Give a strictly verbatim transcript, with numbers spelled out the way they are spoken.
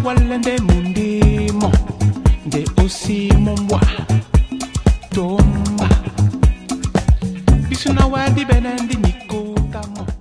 walende mundimo de aussi mon bois tomba bisuna wadi benendi niko tamo